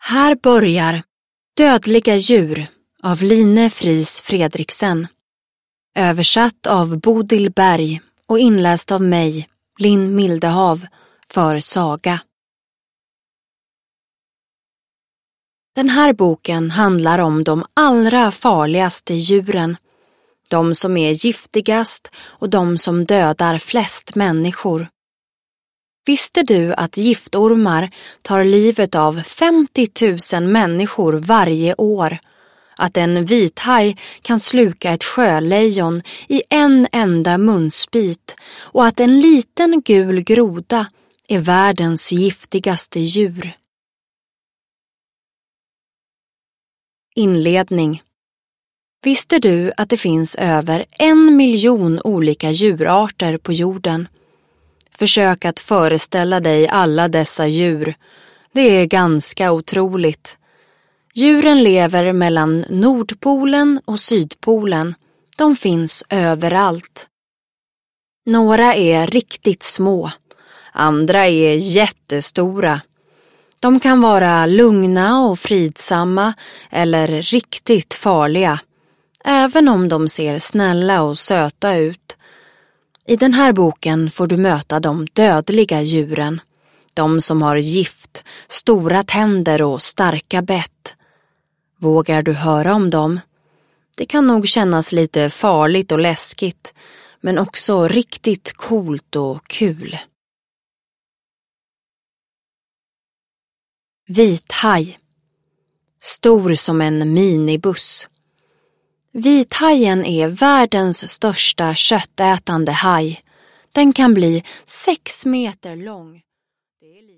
Här börjar Dödliga djur av Line Fries Fredriksen. Översatt av Bodil Berg och inläst av mig, Linn Mildehav, för Saga. Den här boken handlar om de allra farligaste djuren. De som är giftigast och de som dödar flest människor. Visste du att giftormar tar livet av 50 000 människor varje år? Att en vithaj kan sluka ett sjölejon i en enda munsbit och att en liten gul groda är världens giftigaste djur. Inledning. Visste du att det finns över 1 miljon olika djurarter på jorden? Försök att föreställa dig alla dessa djur. Det är ganska otroligt. Djuren lever mellan Nordpolen och Sydpolen. De finns överallt. Några är riktigt små. Andra är jättestora. De kan vara lugna och fridsamma eller riktigt farliga. Även om de ser snälla och söta ut. I den här boken får du möta de dödliga djuren. De som har gift, stora tänder och starka bett. Vågar du höra om dem? Det kan nog kännas lite farligt och läskigt, men också riktigt coolt och kul. Vithaj. Stor som en minibuss. Vithajen är världens största köttätande haj. Den kan bli 6 meter lång. Det är